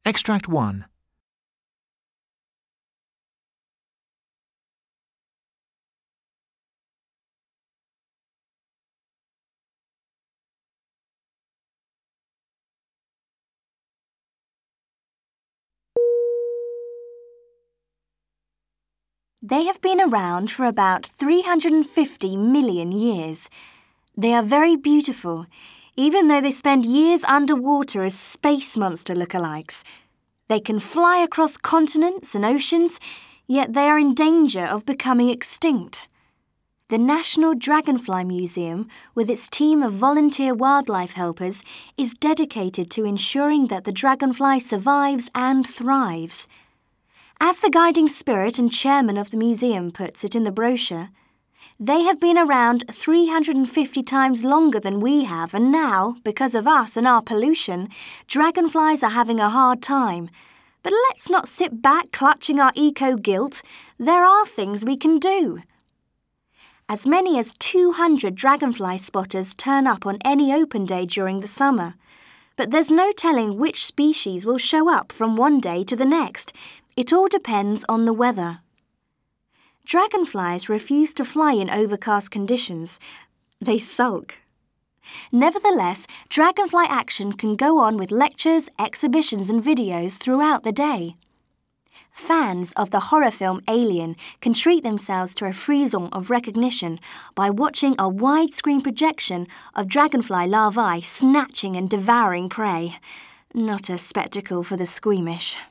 Extract 1. They have been around for about 350 million years. They are very beautiful, even though they spend years underwater as space monster lookalikes. They can fly across continents and oceans, yet they are in danger of becoming extinct. The National Dragonfly Museum, with its team of volunteer wildlife helpers, is dedicated to ensuring that the dragonfly survives and thrives. As the guiding spirit and chairman of the museum puts it in the brochure, they have been around 350 times longer than we have, and now, because of us and our pollution, dragonflies are having a hard time. But let's not sit back clutching our eco-guilt. There are things we can do. As many as 200 dragonfly spotters turn up on any open day during the summer. But there's no telling which species will show up from one day to the next. It all depends on the weather. Dragonflies refuse to fly in overcast conditions. They sulk. Nevertheless, dragonfly action can go on with lectures, exhibitions and videos throughout the day. Fans of the horror film Alien can treat themselves to a frisson of recognition by watching a widescreen projection of dragonfly larvae snatching and devouring prey. Not a spectacle for the squeamish.